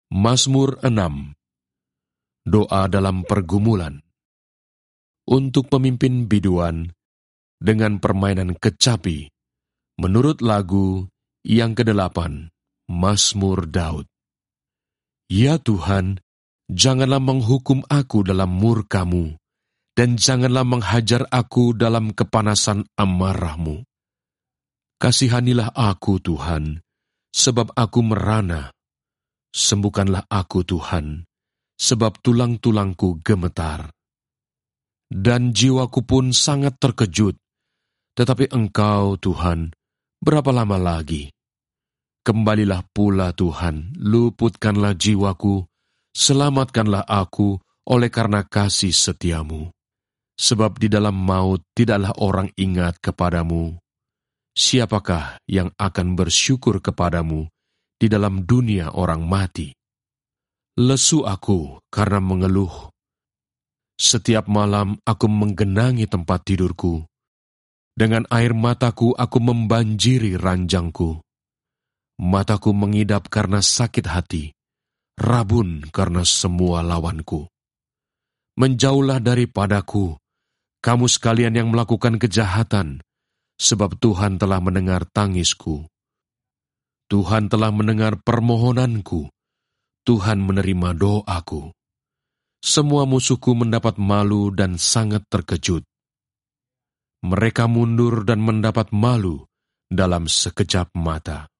Mazmur 6. Doa dalam pergumulan. Untuk pemimpin biduan dengan permainan kecapi, menurut lagu yang ke-8, Mazmur Daud. Ya Tuhan, janganlah menghukum aku dalam murka-Mu, dan janganlah menghajar aku dalam kepanasan amarah-Mu. Kasihanilah aku, Tuhan, sebab aku merana. Sembuhkanlah aku, Tuhan, sebab tulang-tulangku gemetar. Dan jiwaku pun sangat terkejut, tetapi Engkau, Tuhan, berapa lama lagi? Kembalilah pula, Tuhan, luputkanlah jiwaku, selamatkanlah aku oleh karena kasih setia-Mu. Sebab di dalam maut tidaklah orang ingat kepadamu. Siapakah yang akan bersyukur kepadamu di dalam dunia orang mati? Lesu aku karena mengeluh. Setiap malam aku menggenangi tempat tidurku. Dengan air mataku aku membanjiri ranjangku. Mataku mengidap karena sakit hati, rabun karena semua lawanku. Menjauhlah daripadaku, kamu sekalian yang melakukan kejahatan, sebab Tuhan telah mendengar tangisku. Tuhan telah mendengar permohonanku. Tuhan menerima doaku. Semua musuhku mendapat malu dan sangat terkejut. Mereka mundur dan mendapat malu dalam sekejap mata.